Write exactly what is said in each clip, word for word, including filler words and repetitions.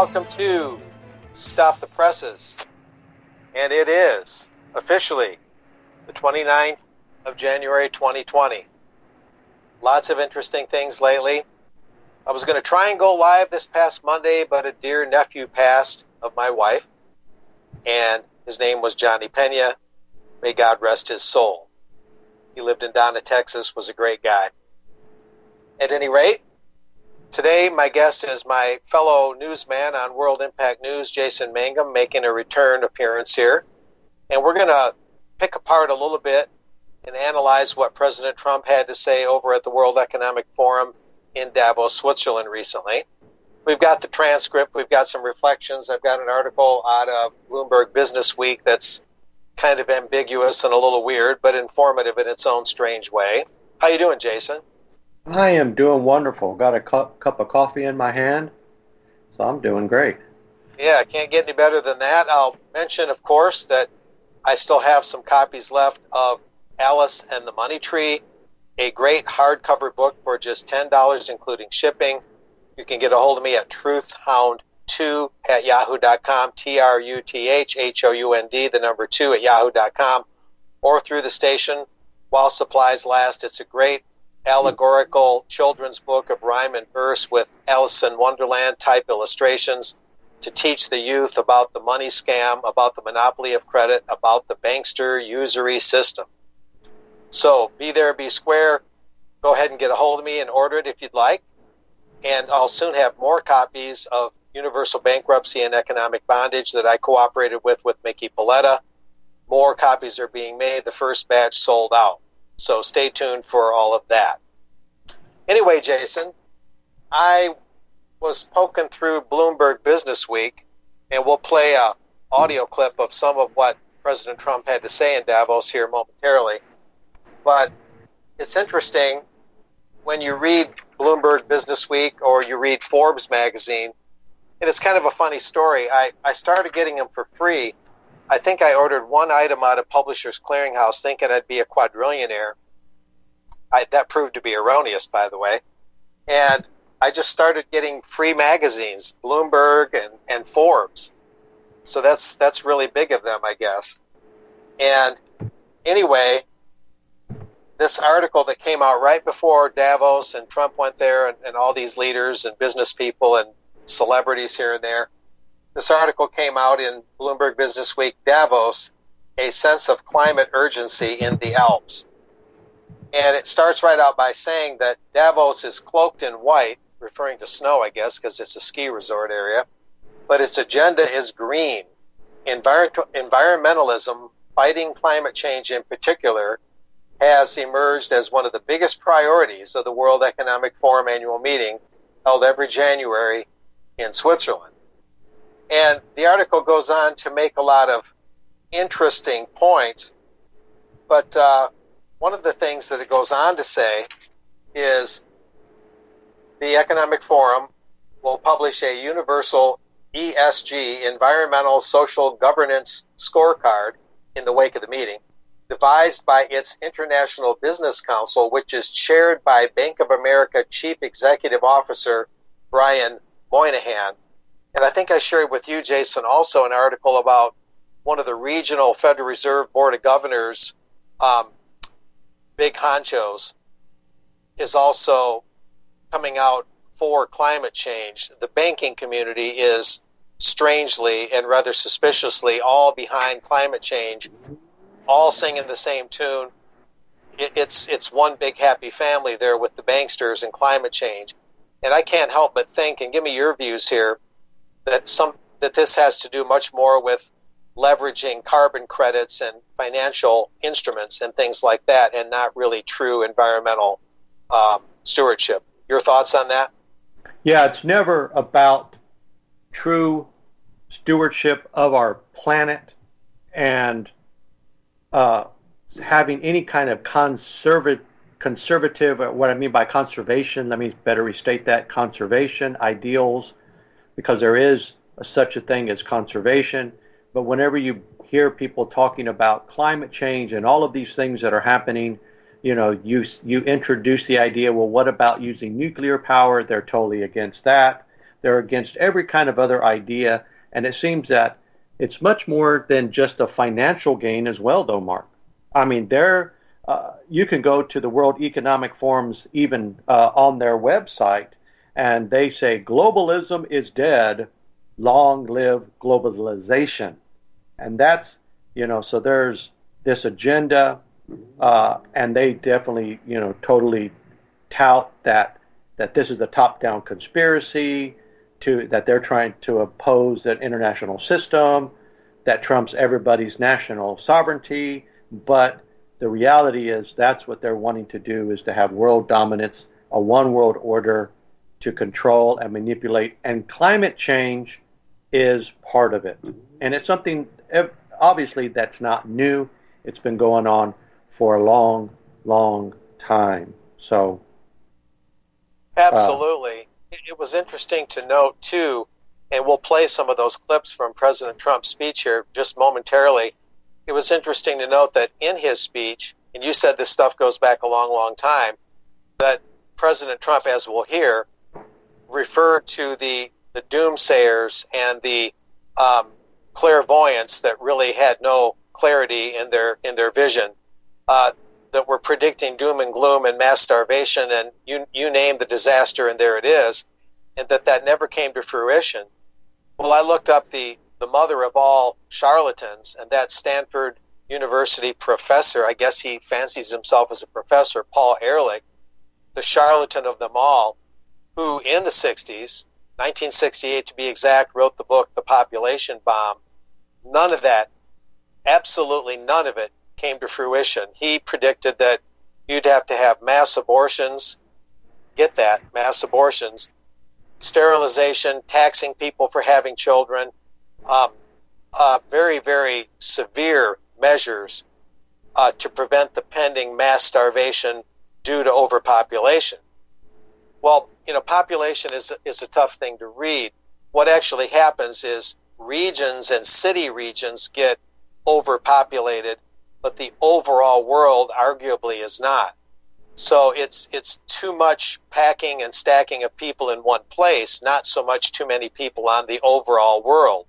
welcome to Stop the Presses. And it is officially the twenty-ninth of January twenty twenty. Lots of interesting things lately. I was going to try and go live this past Monday, but a dear nephew passed of my wife, and his name was Johnny Pena. May God rest his soul. He lived in Donna, Texas, was a great guy. At any rate, today my guest is my fellow newsman on World Impact News, Jason Mangum, making a return appearance here. And we're going to pick apart a little bit and analyze what President Trump had to say over at the World Economic Forum in Davos, Switzerland recently. We've got the transcript. We've got some reflections. I've got an article out of Bloomberg Business Week that's kind of ambiguous and a little weird, but informative in its own strange way. How you doing, Jason? I am doing wonderful. Got a cup, cup of coffee in my hand, so I'm doing great. Yeah, can't get any better than that. I'll mention, of course, that I still have some copies left of Alice and the Money Tree, a great hardcover book for just ten dollars, including shipping. You can get a hold of me at truth hound two at yahoo dot com, T R U T H H O U N D, the number two at yahoo dot com, or through the station while supplies last. It's a great allegorical children's book of rhyme and verse with Alice in Wonderland type illustrations to teach the youth about the money scam, about the monopoly of credit, about the bankster usury system. So be there, be square. Go ahead and get a hold of me and order it if you'd like. And I'll soon have more copies of Universal Bankruptcy and Economic Bondage that I cooperated with with Mickey Paletta. More copies are being made. The first batch sold out. So stay tuned for all of that. Anyway, Jason, I was poking through Bloomberg Business Week, and we'll play a audio clip of some of what President Trump had to say in Davos here momentarily. But it's interesting when you read Bloomberg Business Week or you read Forbes magazine, and it's kind of a funny story. I, I started getting them for free. I think I ordered one item out of Publishers Clearinghouse thinking I'd be a quadrillionaire. I, that proved to be erroneous, by the way. And I just started getting free magazines, Bloomberg and, and Forbes. So that's that's really big of them, I guess. And anyway, this article that came out right before Davos and Trump went there and, and all these leaders and business people and celebrities here and there, this article came out in Bloomberg Business Week, Davos, a sense of climate urgency in the Alps. And it starts right out by saying that Davos is cloaked in white, referring to snow, I guess, because it's a ski resort area, but its agenda is green. Envir- environmentalism, fighting climate change in particular, has emerged as one of the biggest priorities of the World Economic Forum annual meeting held every January in Switzerland. And the article goes on to make a lot of interesting points, but uh, one of the things that it goes on to say is the Economic Forum will publish a universal E S G, Environmental Social Governance Scorecard, in the wake of the meeting, devised by its International Business Council, which is chaired by Bank of America Chief Executive Officer Brian Moynihan. And I think I shared with you, Jason, also an article about one of the regional Federal Reserve Board of Governors, um, big honchos, is also coming out for climate change. The banking community is strangely and rather suspiciously all behind climate change, all singing the same tune. It, it's it's one big happy family there with the banksters and climate change. And I can't help but think, and give me your views here, that some that this has to do much more with leveraging carbon credits and financial instruments and things like that, and not really true environmental um, stewardship. Your thoughts on that? Yeah, it's never about true stewardship of our planet and uh, having any kind of conservative, conservative, what I mean by conservation, let me better restate that, conservation ideals, because there is a, such a thing as conservation. But whenever you hear people talking about climate change and all of these things that are happening, you know, you you introduce the idea, well, what about using nuclear power? They're totally against that. They're against every kind of other idea. And it seems that it's much more than just a financial gain as well, though, Mark. I mean, they're, uh, you can go to the World Economic Forum's even uh, on their website, and they say globalism is dead, long live globalization. And that's, you know, so there's this agenda, uh, and they definitely, you know, totally tout that that this is the top-down conspiracy, to that they're trying to oppose that international system that trumps everybody's national sovereignty. But the reality is that's what they're wanting to do, is to have world dominance, a one world order to control and manipulate. And climate change is part of it. And it's something, obviously, that's not new. It's been going on for a long, long time. So, absolutely. Uh, it was interesting to note, too, and we'll play some of those clips from President Trump's speech here just momentarily. It was interesting to note that in his speech, and you said this stuff goes back a long, long time, that President Trump, as we'll hear, referred to the, the doomsayers and the um, clairvoyants that really had no clarity in their in their vision, uh, that were predicting doom and gloom and mass starvation, and you you name the disaster, and there it is, and that that never came to fruition. Well, I looked up the, the mother of all charlatans, and that's Stanford University professor, I guess he fancies himself as a professor, Paul Ehrlich, the charlatan of them all, who in the sixties, nineteen sixty-eight to be exact, wrote the book The Population Bomb. None of that, absolutely none of it, came to fruition. He predicted that you'd have to have mass abortions, get that, mass abortions, sterilization, taxing people for having children, um, uh, very, very severe measures uh, to prevent the pending mass starvation due to overpopulation. Well, you know, population is, is a tough thing to read. What actually happens is regions and city regions get overpopulated, but the overall world arguably is not. So it's it's too much packing and stacking of people in one place, not so much too many people on the overall world.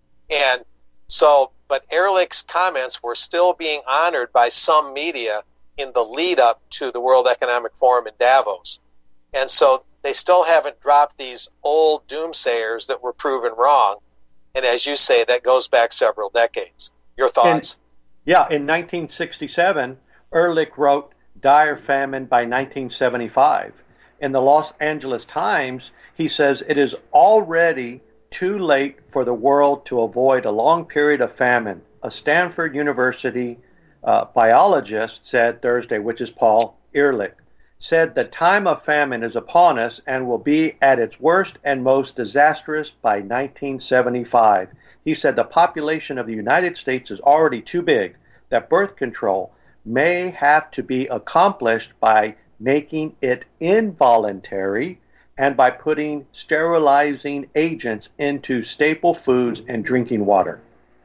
And so, but Ehrlich's comments were still being honored by some media in the lead up to the World Economic Forum in Davos. And so they still haven't dropped these old doomsayers that were proven wrong. And as you say, that goes back several decades. Your thoughts? In, yeah, in nineteen sixty-seven, Ehrlich wrote Dire Famine by nineteen seventy-five. In the Los Angeles Times, he says it is already too late for the world to avoid a long period of famine. A Stanford University uh, biologist said Thursday, which is Paul Ehrlich, said the time of famine is upon us and will be at its worst and most disastrous by nineteen seventy-five. He said the population of the United States is already too big, that birth control may have to be accomplished by making it involuntary and by putting sterilizing agents into staple foods and drinking water.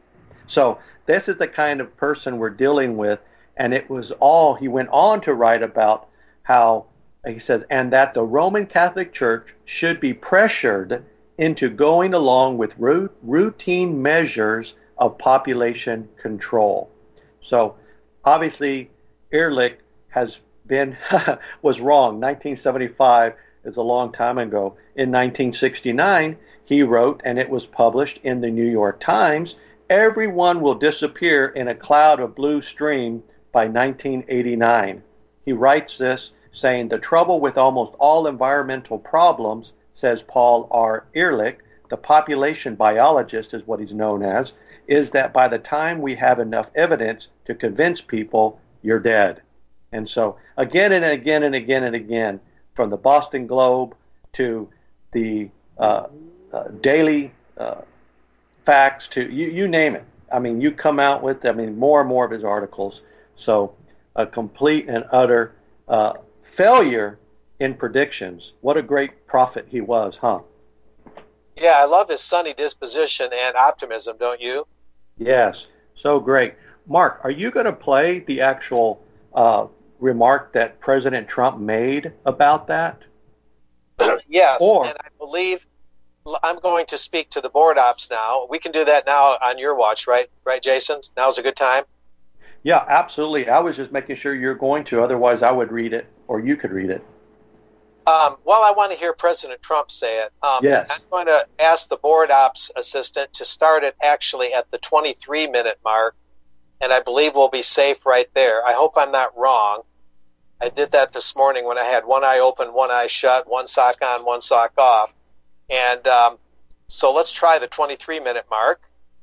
So this is the kind of person we're dealing with, and it was all, he went on to write about how, he says, and that the Roman Catholic Church should be pressured into going along with routine measures of population control. So obviously, Ehrlich has been, was wrong. nineteen seventy-five is a long time ago. In nineteen sixty-nine, he wrote, and it was published in the New York Times, everyone will disappear in a cloud of blue stream by nineteen eighty-nine. He writes this, saying, the trouble with almost all environmental problems, says Paul R. Ehrlich, the population biologist is what he's known as, is that by the time we have enough evidence to convince people, you're dead. And so again and again and again and again, from the Boston Globe to the uh, uh, Daily uh, Facts to you, you name it. I mean, you come out with, I mean, more and more of his articles. So a complete and utter uh, failure in predictions. What a great prophet he was, huh? Yeah, I love his sunny disposition and optimism, don't you? Yes, so great. Mark, are you going to play the actual uh, remark that President Trump made about that? Yes, or, and I believe I'm going to speak to the board ops now. We can do that now on your watch, right? Right, Jason? Now's a good time? Yeah, absolutely. I was just making sure you're going to. Otherwise, I would read it, or you could read it. Um, well, I want to hear President Trump say it. Um, yes. I'm going to ask the board ops assistant to start it actually at the twenty-three minute mark, and I believe we'll be safe right there. I hope I'm not wrong. I did that this morning when I had one eye open, one eye shut, one sock on, one sock off. And um, so let's try the twenty-three minute mark.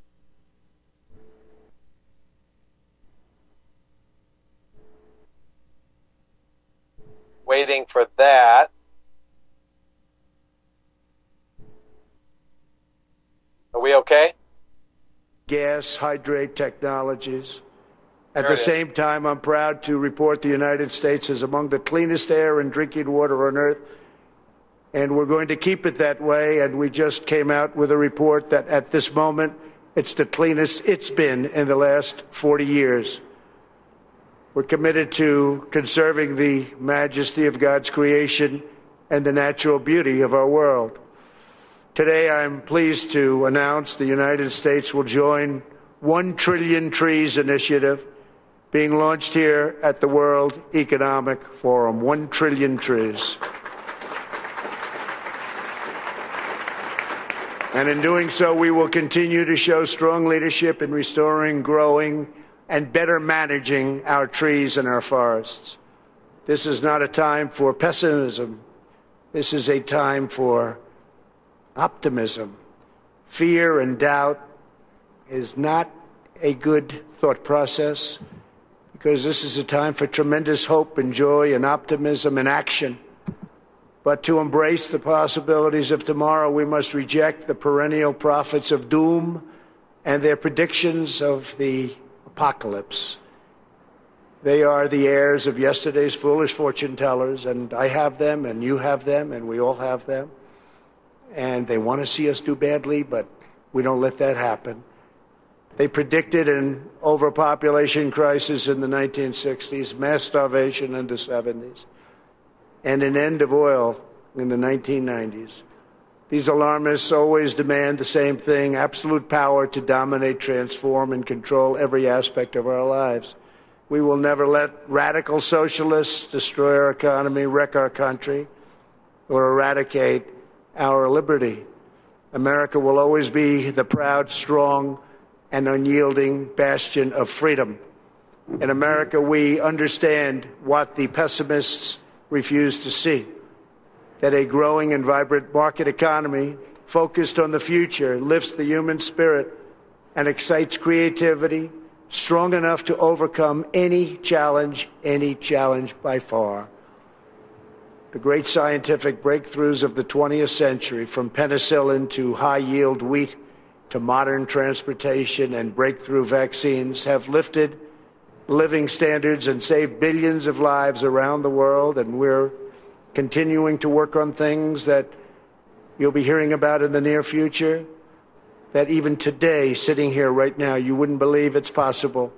Waiting for that. Are we okay? Gas hydrate technologies. At There the it same time, I'm proud to report the United States is among the cleanest air and drinking water on earth, and we're going to keep it that way. And we just came out with a report that at this moment, it's the cleanest it's been in the last forty years. We're committed to conserving the majesty of God's creation and the natural beauty of our world. Today, I'm pleased to announce the United States will join One Trillion Trees Initiative, being launched here at the World Economic Forum. One trillion trees. And in doing so, we will continue to show strong leadership in restoring, growing, and better managing our trees and our forests. This is not a time for pessimism. This is a time for optimism. Fear and doubt is not a good thought process, because this is a time for tremendous hope and joy and optimism and action. But to embrace the possibilities of tomorrow, we must reject the perennial prophets of doom and their predictions of the apocalypse. They are the heirs of yesterday's foolish fortune tellers, and I have them, and you have them, and we all have them. And they want to see us do badly, but we don't let that happen. They predicted an overpopulation crisis in the nineteen sixties, mass starvation in the seventies, and an end of oil in the nineteen nineties. These alarmists always demand the same thing: absolute power to dominate, transform, and control every aspect of our lives. We will never let radical socialists destroy our economy, wreck our country, or eradicate our liberty. America will always be the proud, strong, and unyielding bastion of freedom. In America, we understand what the pessimists refuse to see: that a growing and vibrant market economy focused on the future lifts the human spirit and excites creativity strong enough to overcome any challenge, any challenge by far. The great scientific breakthroughs of the twentieth century, from penicillin to high-yield wheat to modern transportation and breakthrough vaccines, have lifted living standards and saved billions of lives around the world, and we're continuing to work on things that you'll be hearing about in the near future, that even today, sitting here right now, you wouldn't believe it's possible,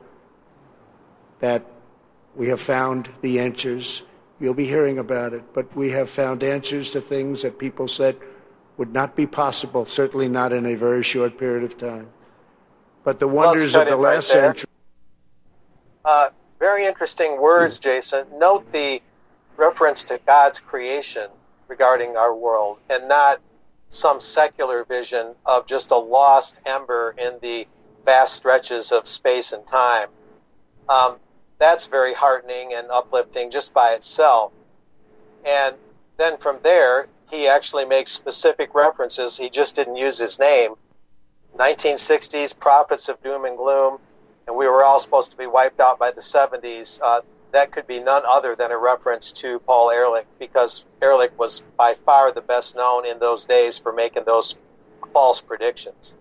that we have found the answers. You'll be hearing about it, but we have found answers to things that people said would not be possible, certainly not in a very short period of time. But the wonders well, of the right last there. century... Uh, very interesting words, Jason. Note the reference to God's creation regarding our world, and not some secular vision of just a lost ember in the vast stretches of space and time. Um, that's very heartening and uplifting just by itself. And then from there, he actually makes specific references. He just didn't use his name. nineteen sixties, prophets of doom and gloom, and we were all supposed to be wiped out by the seventies. Uh, that could be none other than a reference to Paul Ehrlich, because Ehrlich was by far the best known in those days for making those false predictions.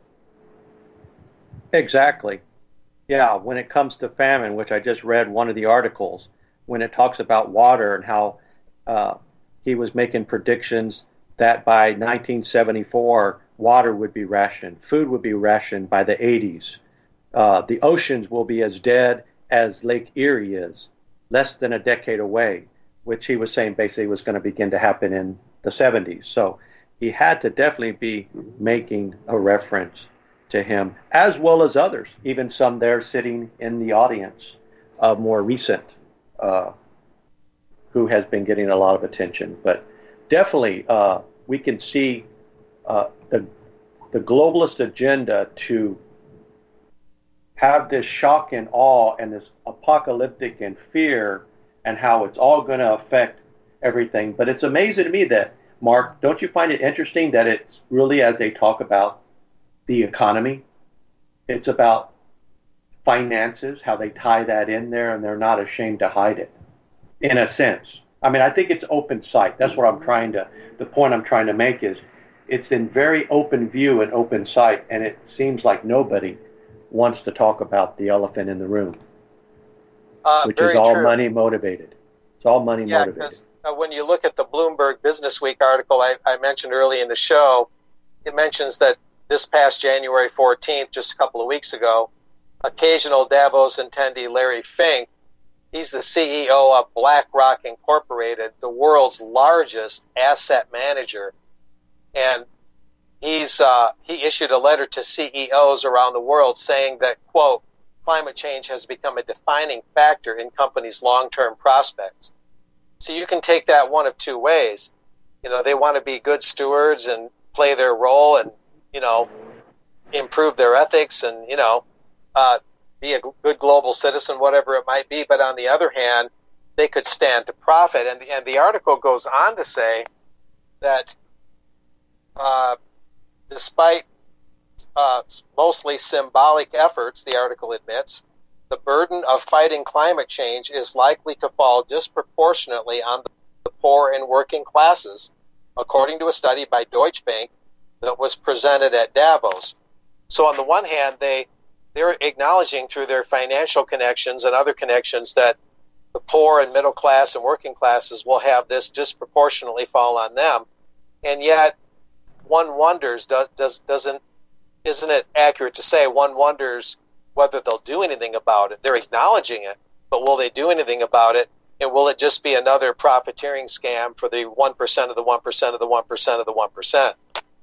Exactly. Yeah, when it comes to famine, which I just read one of the articles, when it talks about water and how uh, he was making predictions that by nineteen seventy-four, water would be rationed, food would be rationed by the eighties. Uh, the oceans will be as dead as Lake Erie is, less than a decade away, which he was saying basically was going to begin to happen in the seventies. So he had to definitely be making a reference to him, as well as others, even some there sitting in the audience, uh, more recent, uh, who has been getting a lot of attention. But definitely, uh, we can see uh, the the globalist agenda to have this shock and awe and this apocalyptic and fear, and how it's all going to affect everything. But it's amazing to me that, Mark, don't you find it interesting that it's really, as they talk about the economy, it's about finances, how they tie that in there, and they're not ashamed to hide it, in a sense. I mean, I think it's open sight. That's what I'm trying to, the point I'm trying to make is, it's in very open view and open sight, and it seems like nobody wants to talk about the elephant in the room, uh, which is all true. money motivated. It's all money yeah, motivated. Because uh, when you look at the Bloomberg Business Week article I, I mentioned early in the show, it mentions that this past January fourteenth, just a couple of weeks ago, occasional Davos attendee Larry Fink, he's the C E O of BlackRock Incorporated, the world's largest asset manager, and he's uh, he issued a letter to C E Os around the world saying that, quote, climate change has become a defining factor in companies' long-term prospects. So you can take that one of two ways. You know, they want to be good stewards and play their role and, you know, improve their ethics and, you know, uh, be a good global citizen, whatever it might be. But on the other hand, they could stand to profit. And the, and the article goes on to say that uh, despite uh, mostly symbolic efforts, the article admits, the burden of fighting climate change is likely to fall disproportionately on the poor and working classes, according to a study by Deutsche Bank that was presented at Davos. So on the one hand, they, they're acknowledging through their financial connections and other connections that the poor and middle class and working classes will have this disproportionately fall on them. And yet, one wonders, does, does, doesn't, isn't it accurate to say, one wonders whether they'll do anything about it. They're acknowledging it, but will they do anything about it? And will it just be another profiteering scam for the one percent of the one percent of the one percent of the one percent?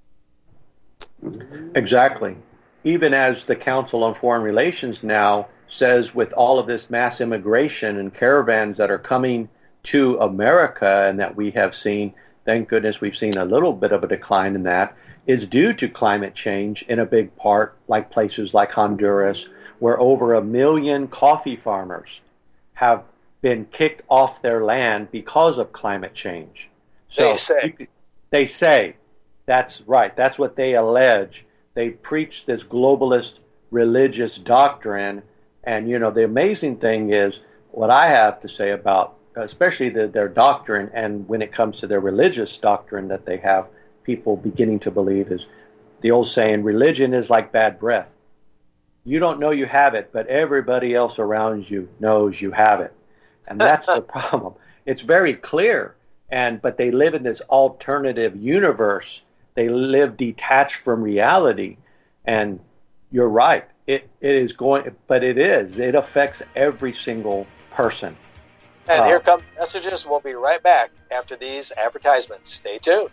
Exactly. Even as the Council on Foreign Relations now says, with all of this mass immigration and caravans that are coming to America and that we have seen, thank goodness we've seen a little bit of a decline in that, is due to climate change in a big part, like places like Honduras, where over a million coffee farmers have been kicked off their land because of climate change. So they say. You, they say. That's right. That's what they allege. They preach this globalist religious doctrine. And, you know, the amazing thing is what I have to say about, especially the, their doctrine, and when it comes to their religious doctrine that they have people beginning to believe, is the old saying, religion is like bad breath. You don't know you have it, but everybody else around you knows you have it. And that's the problem. It's very clear. And but they live in this alternative universe. They live detached from reality. And you're right. It it is going, but it is. It affects every single person. And uh, here come messages. We'll be right back after these advertisements. Stay tuned.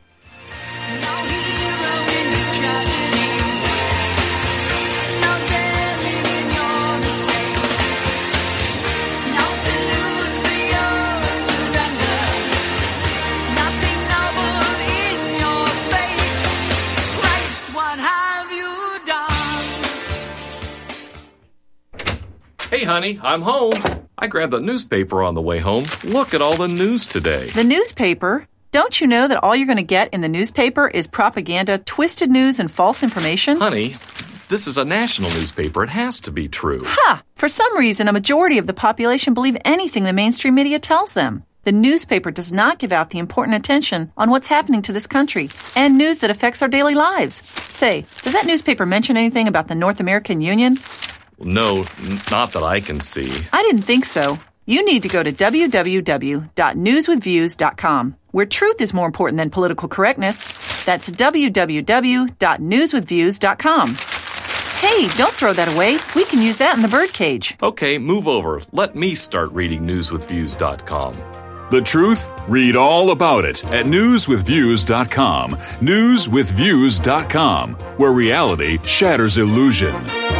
Hey, honey, I'm home. I grabbed the newspaper on the way home. Look at all the news today. The newspaper? Don't you know that all you're going to get in the newspaper is propaganda, twisted news, and false information? Honey, this is a national newspaper. It has to be true. Ha! For some reason, a majority of the population believe anything the mainstream media tells them. The newspaper does not give out the important attention on what's happening to this country and news that affects our daily lives. Say, does that newspaper mention anything about the North American Union? No, not that I can see. I didn't think so. You need to go to w w w dot news with views dot com, where truth is more important than political correctness. That's w w w dot news with views dot com. Hey, don't throw that away. We can use that in the birdcage. Okay, move over. Let me start reading news with views dot com. The truth? Read all about it at news with views dot com. news with views dot com, where reality shatters illusion.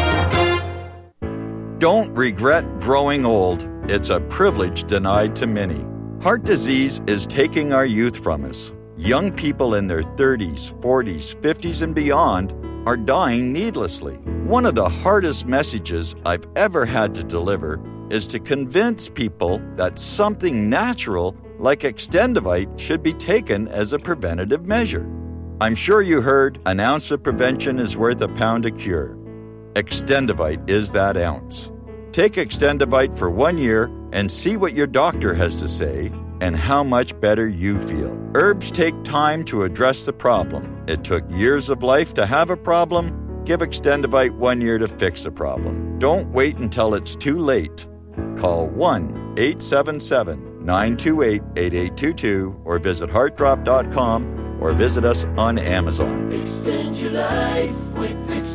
Don't regret growing old. It's a privilege denied to many. Heart disease is taking our youth from us. Young people in their thirties, forties, fifties, and beyond are dying needlessly. One of the hardest messages I've ever had to deliver is to convince people that something natural like Extendivite should be taken as a preventative measure. I'm sure you heard, an ounce of prevention is worth a pound of cure. Extendivite is that ounce. Take Extendivite for one year and see what your doctor has to say and how much better you feel. Herbs take time to address the problem. It took years of life to have a problem. Give Extendivite one year to fix the problem. Don't wait until it's too late. Call one eight seven seven, nine two eight, eight eight two two or visit heart drop dot com or visit us on Amazon. Extend your life with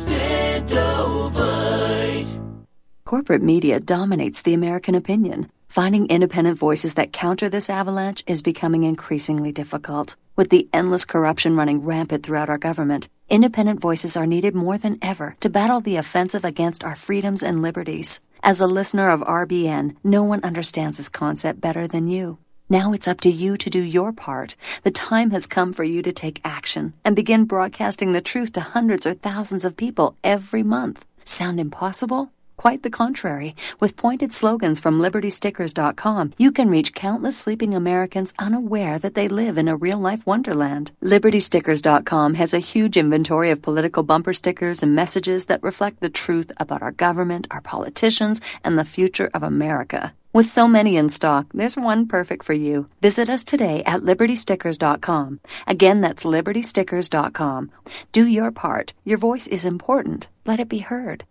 Extendovite. Corporate media dominates the American opinion. Finding independent voices that counter this avalanche is becoming increasingly difficult. With the endless corruption running rampant throughout our government, independent voices are needed more than ever to battle the offensive against our freedoms and liberties. As a listener of R B N, no one understands this concept better than you. Now it's up to you to do your part. The time has come for you to take action and begin broadcasting the truth to hundreds or thousands of people every month. Sound impossible? Quite the contrary. With pointed slogans from liberty stickers dot com, you can reach countless sleeping Americans unaware that they live in a real-life wonderland. liberty stickers dot com has a huge inventory of political bumper stickers and messages that reflect the truth about our government, our politicians, and the future of America. With so many in stock, there's one perfect for you. Visit us today at liberty stickers dot com. Again, that's liberty stickers dot com. Do your part. Your voice is important. Let it be heard.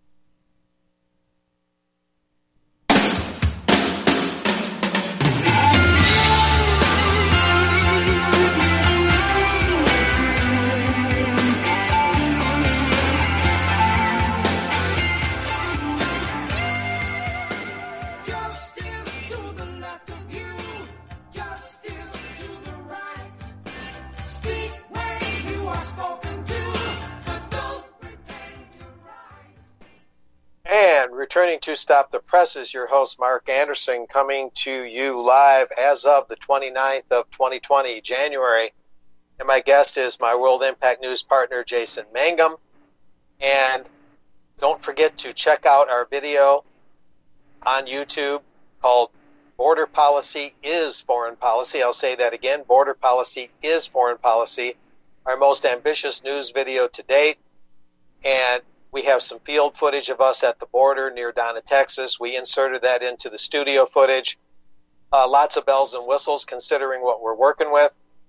And returning to Stop the Press is your host, Mark Anderson, coming to you live as of the twenty-ninth of twenty twenty, January. And my guest is my World Impact News partner, Jason Mangum. And don't forget to check out our video on YouTube called Border Policy is Foreign Policy. I'll say that again, Border Policy is Foreign Policy, our most ambitious news video to date. And we have some field footage of us at the border near Donna, Texas. We inserted that into the studio footage. Uh, lots of bells and whistles considering what we're working with.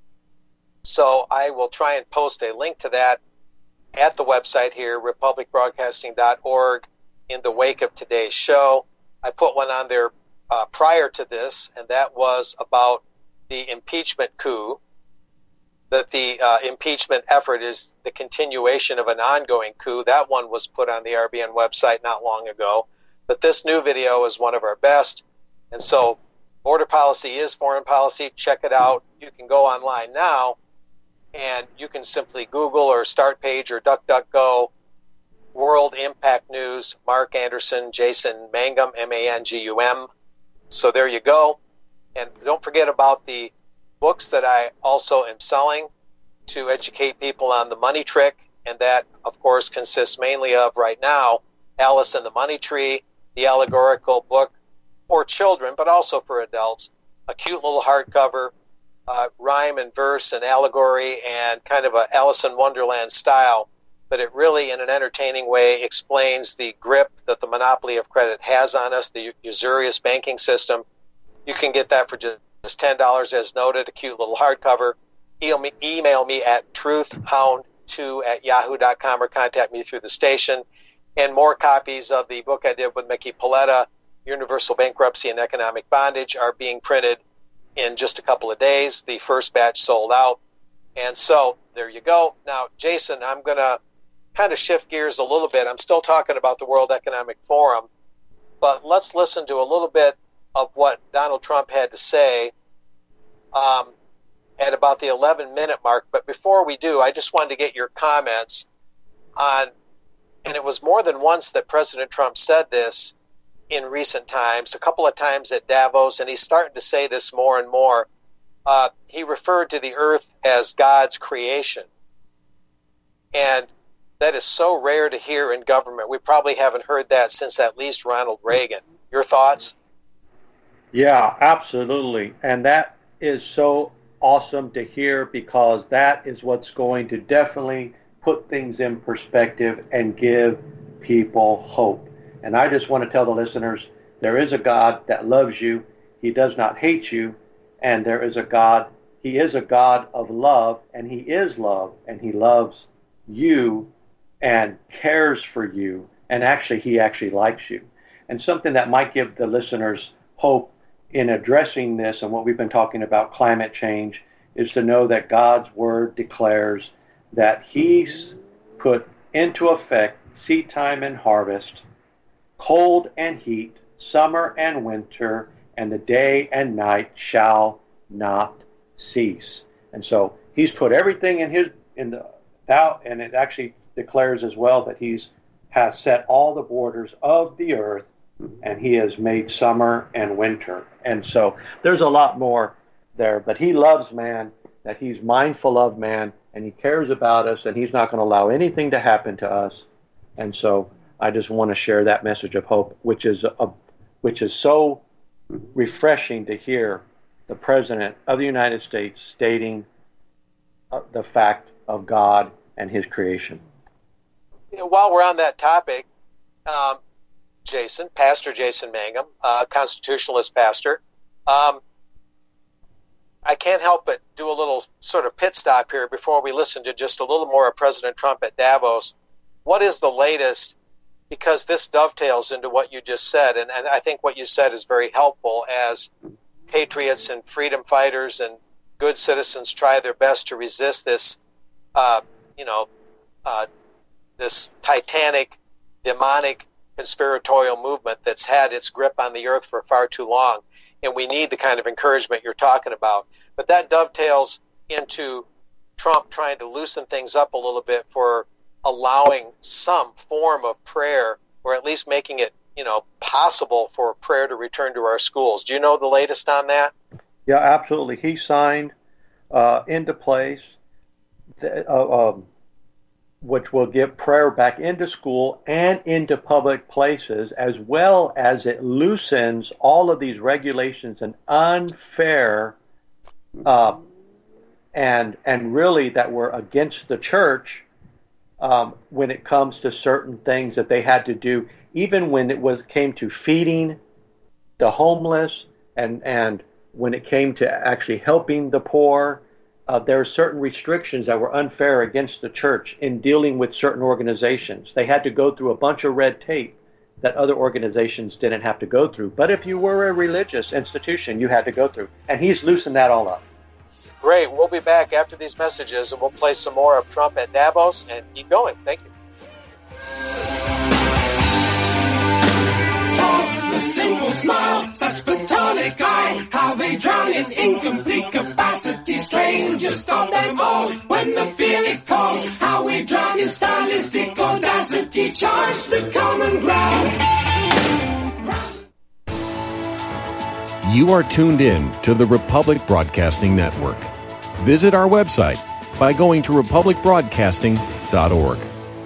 So I will try and post a link to that at the website here, republic broadcasting dot org, in the wake of today's show. I put one on there uh, prior to this, and that was about the impeachment coup. That the uh, impeachment effort is the continuation of an ongoing coup. That one was put on the R B N website not long ago. But this new video is one of our best. And so Border Policy is Foreign Policy. Check it out. You can go online now, and you can simply Google or Start Page or DuckDuckGo World Impact News, Mark Anderson, Jason Mangum, M A N G U M. So there you go. And don't forget about the books that I also am selling to educate people on the money trick, and that, of course, consists mainly of, right now, Alice and the Money Tree, the allegorical book for children, but also for adults, a cute little hardcover, uh, rhyme and verse and allegory, and kind of a Alice in Wonderland style, but it really, in an entertaining way, explains the grip that the monopoly of credit has on us, the usurious banking system. You can get that for just It's ten dollars as noted, a cute little hardcover. Email me, email me at truth hound two at yahoo dot com or contact me through the station. And more copies of the book I did with Mickey Paletta, Universal Bankruptcy and Economic Bondage, are being printed in just a couple of days. The first batch sold out. And so there you go. Now, Jason, I'm going to kind of shift gears a little bit. I'm still talking about the World Economic Forum, but let's listen to a little bit of what Donald Trump had to say um, at about the eleven-minute mark. But before we do, I just wanted to get your comments on, and it was more than once that President Trump said this in recent times, a couple of times at Davos, and he's starting to say this more and more. Uh, he referred to the earth as God's creation. And that is so rare to hear in government. We probably haven't heard that since at least Ronald Reagan. Your thoughts? Yeah, absolutely. And that is so awesome to hear, because that is what's going to definitely put things in perspective and give people hope. And I just want to tell the listeners, there is a God that loves you. He does not hate you. And there is a God, he is a God of love, and he is love, and he loves you and cares for you. And actually, he actually likes you. And something that might give the listeners hope in addressing this and what we've been talking about, climate change, is to know that God's word declares that he's put into effect seed time and harvest, cold and heat, summer and winter, and the day and night shall not cease. And so he's put everything in his in the out, and it actually declares as well that he's has set all the borders of the earth, and he has made summer and winter. And so there's a lot more there, but he loves man, that he's mindful of man, and he cares about us, and he's not going to allow anything to happen to us. And so I just want to share that message of hope, which is a, which is so refreshing to hear the President of the United States stating uh, the fact of God and his creation. You know, while we're on that topic, um, Jason, Pastor Jason Mangum, uh, constitutionalist pastor, um, I can't help but do a little sort of pit stop here before we listen to just a little more of President Trump at Davos. What is the latest? Because this dovetails into what you just said, and, and I think what you said is very helpful as patriots and freedom fighters and good citizens try their best to resist this, uh, you know, uh, this titanic, demonic, conspiratorial movement that's had its grip on the earth for far too long. And we need the kind of encouragement you're talking about. But that dovetails into Trump trying to loosen things up a little bit for allowing some form of prayer, or at least making it, you know, possible for prayer to return to our schools. Do you know the latest on that? Yeah, absolutely. He signed uh, into place the, uh, um, which will get prayer back into school and into public places, as well as it loosens all of these regulations and unfair uh, and and really that were against the church um, when it comes to certain things that they had to do, even when it was came to feeding the homeless and and when it came to actually helping the poor. Uh, there are certain restrictions that were unfair against the church in dealing with certain organizations. They had to go through a bunch of red tape that other organizations didn't have to go through. But if you were a religious institution, you had to go through. And he's loosened that all up. Great. We'll be back after these messages, and we'll play some more of Trump at Davos and keep going. Thank you. A simple smile, such platonic eye, how they drown in incomplete capacity, strangest of them all, when the fear it calls, how we drown in stylistic audacity, charge the common ground. You are tuned in to the Republic Broadcasting Network. Visit our website by going to republic broadcasting dot org.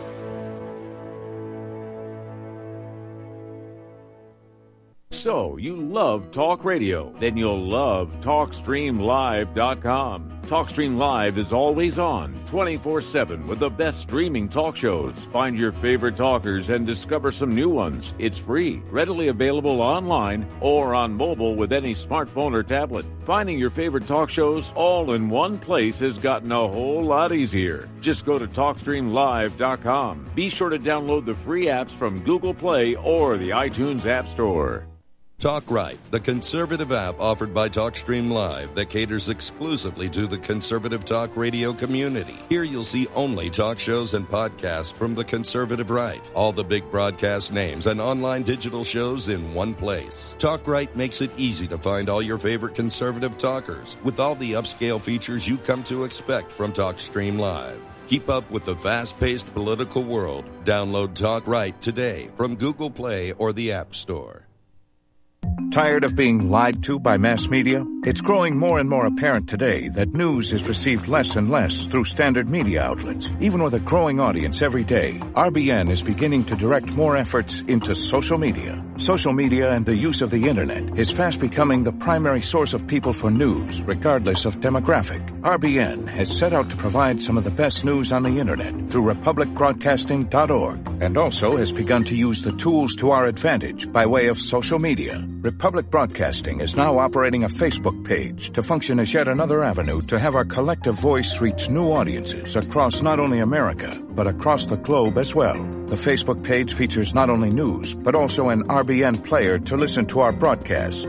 So, you love talk radio? Then you'll love talk stream live dot com. TalkStream Live is always on, twenty-four seven, with the best streaming talk shows. Find your favorite talkers and discover some new ones. It's free, readily available online or on mobile with any smartphone or tablet. Finding your favorite talk shows all in one place has gotten a whole lot easier. Just go to talk stream live dot com. Be sure to download the free apps from Google Play or the iTunes App Store. Talk Right, the conservative app offered by TalkStream Live that caters exclusively to the conservative talk radio community. Here you'll see only talk shows and podcasts from the conservative right. All the big broadcast names and online digital shows in one place. Talk Right makes it easy to find all your favorite conservative talkers with all the upscale features you come to expect from TalkStream Live. Keep up with the fast-paced political world. Download Talk Right today from Google Play or the App Store. Tired of being lied to by mass media? It's growing more and more apparent today that news is received less and less through standard media outlets. Even with a growing audience every day, R B N is beginning to direct more efforts into social media. Social media and the use of the internet is fast becoming the primary source of people for news, regardless of demographic. R B N has set out to provide some of the best news on the internet through republic broadcasting dot org, and also has begun to use the tools to our advantage by way of social media. Republic Broadcasting is now operating a Facebook page to function as yet another avenue to have our collective voice reach new audiences across not only America, but across the globe as well. The Facebook page features not only news, but also an R B N player to listen to our broadcasts.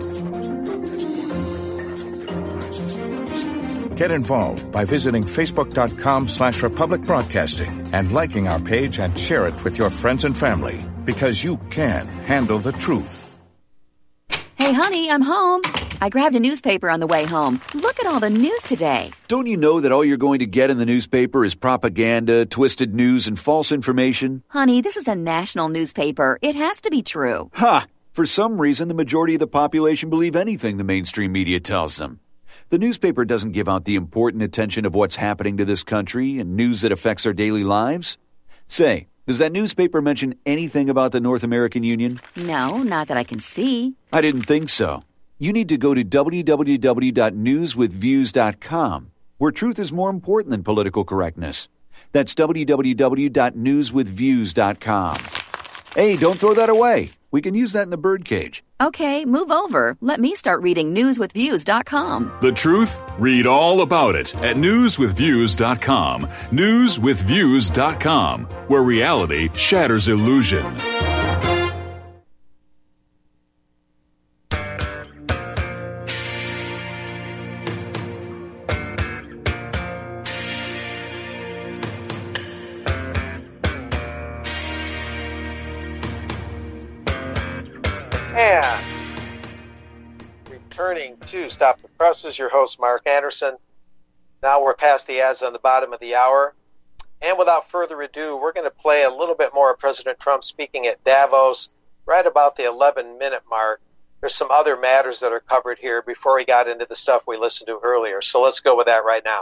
Get involved by visiting facebook.com slash Republic Broadcasting and liking our page and share it with your friends and family, because you can handle the truth. Hey, honey, I'm home. I grabbed a newspaper on the way home. Look at all the news today. Don't you know that all you're going to get in the newspaper is propaganda, twisted news, and false information? Honey, this is a national newspaper. It has to be true. Ha! For some reason, the majority of the population believe anything the mainstream media tells them. The newspaper doesn't give out the important attention of what's happening to this country and news that affects our daily lives. Say, does that newspaper mention anything about the North American Union? No, not that I can see. I didn't think so. You need to go to w w w dot news with views dot com, where truth is more important than political correctness. That's w w w dot news with views dot com. Hey, don't throw that away. We can use that in the birdcage. Okay, move over. Let me start reading news with views dot com. The truth? Read all about it at news with views dot com. news with views dot com, where reality shatters illusion. And returning to Stop the Presses, your host, Mark Anderson. Now we're past the ads on the bottom of the hour. And without further ado, we're going to play a little bit more of President Trump speaking at Davos right about the eleven-minute mark. There's some other matters that are covered here before we got into the stuff we listened to earlier. So let's go with that right now.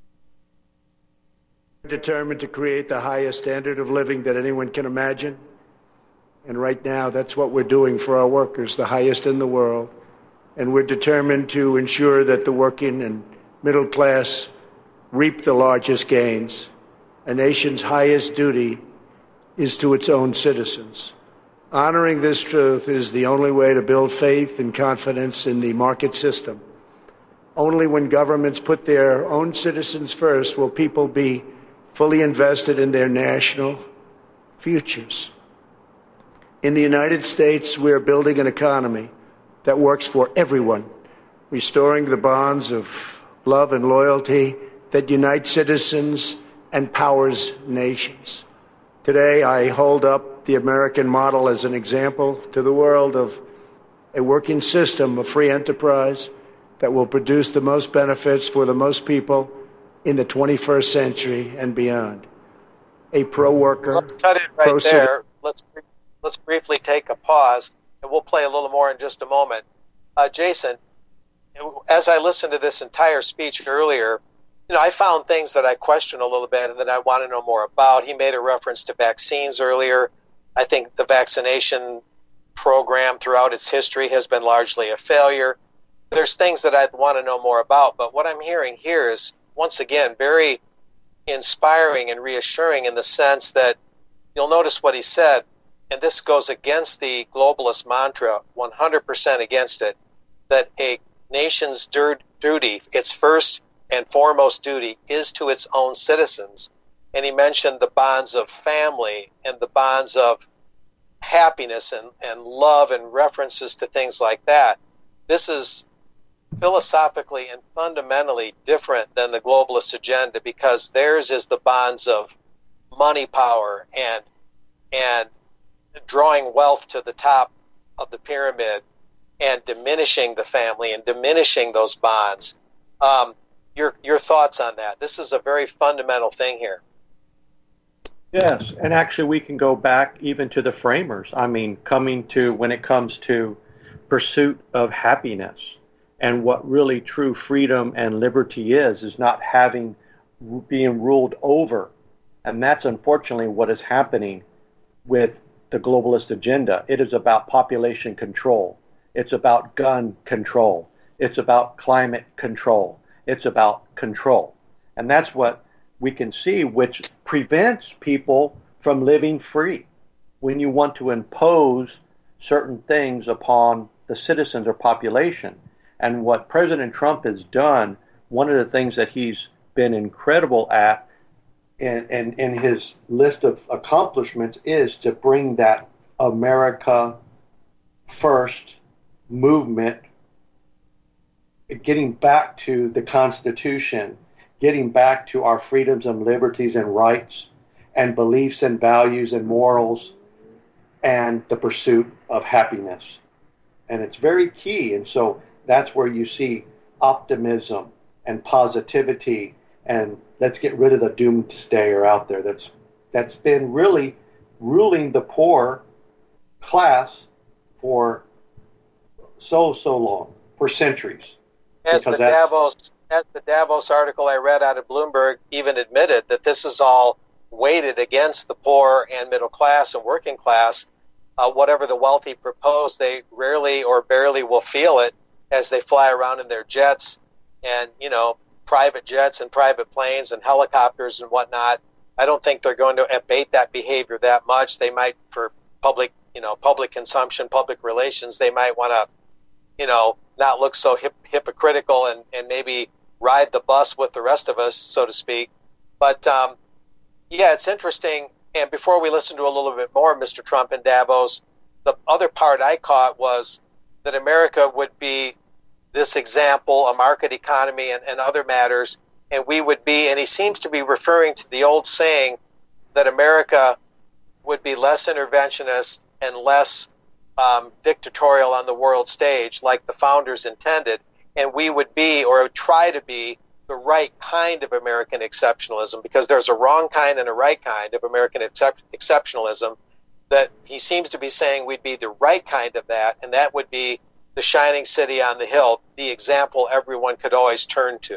Determined to create the highest standard of living that anyone can imagine. And right now, that's what we're doing for our workers, the highest in the world. And we're determined to ensure that the working and middle class reap the largest gains. A nation's highest duty is to its own citizens. Honoring this truth is the only way to build faith and confidence in the market system. Only when governments put their own citizens first will people be fully invested in their national futures. In the United States, we are building an economy that works for everyone, restoring the bonds of love and loyalty that unite citizens and powers nations. Today, I hold up the American model as an example to the world of a working system of free enterprise that will produce the most benefits for the most people in the twenty-first century and beyond. A pro-worker, Let's cut it right pro-citizen. there. Let's Let's briefly take a pause, and we'll play a little more in just a moment. Uh, Jason, as I listened to this entire speech earlier, you know, I found things that I question a little bit and that I want to know more about. He made a reference to vaccines earlier. I think the vaccination program throughout its history has been largely a failure. There's things that I want to know more about, but what I'm hearing here is, once again, very inspiring and reassuring in the sense that you'll notice what he said, and this goes against the globalist mantra, one hundred percent against it, that a nation's duty, its first and foremost duty, is to its own citizens. And he mentioned the bonds of family and the bonds of happiness and, and love and references to things like that. This is philosophically and fundamentally different than the globalist agenda, because theirs is the bonds of money power and and drawing wealth to the top of the pyramid and diminishing the family and diminishing those bonds. Um, your your thoughts on that? This is a very fundamental thing here. Yes, and actually we can go back even to the framers. I mean, coming to, when it comes to pursuit of happiness, and what really true freedom and liberty is, is not having, being ruled over. And that's unfortunately what is happening with the globalist agenda. It is about population control. It's about gun control. It's about climate control. It's about control. And that's what we can see, which prevents people from living free. When you want to impose certain things upon the citizens or population. And what President Trump has done, one of the things that he's been incredible at in, in, in his list of accomplishments is to bring that America First movement, getting back to the Constitution, getting back to our freedoms and liberties and rights and beliefs and values and morals, and the pursuit of happiness. And it's very key. And so that's where you see optimism and positivity, and let's get rid of the doomsdayer out there that's that's been really ruling the poor class for so, so long, for centuries. As the Davos, as the Davos article I read out of Bloomberg even admitted, that this is all weighted against the poor and middle class and working class. Uh, whatever the wealthy propose, they rarely or barely will feel it as they fly around in their jets and, you know, private jets and private planes and helicopters and whatnot. I don't think they're going to abate that behavior that much. They might, for public, you know, public consumption, public relations, they might want to, you know, not look so hip, hypocritical and, and maybe ride the bus with the rest of us, so to speak. But, um, yeah, it's interesting. And before we listen to a little bit more of Mister Trump and Davos, the other part I caught was that America would be this example, a market economy and, and other matters, and we would be, and he seems to be referring to the old saying that America would be less interventionist and less um, dictatorial on the world stage like the founders intended, and we would be, or try to be, the right kind of American exceptionalism, because there's a wrong kind and a right kind of American excep- exceptionalism, that he seems to be saying we'd be the right kind of that, and that would be the shining city on the hill, the example everyone could always turn to.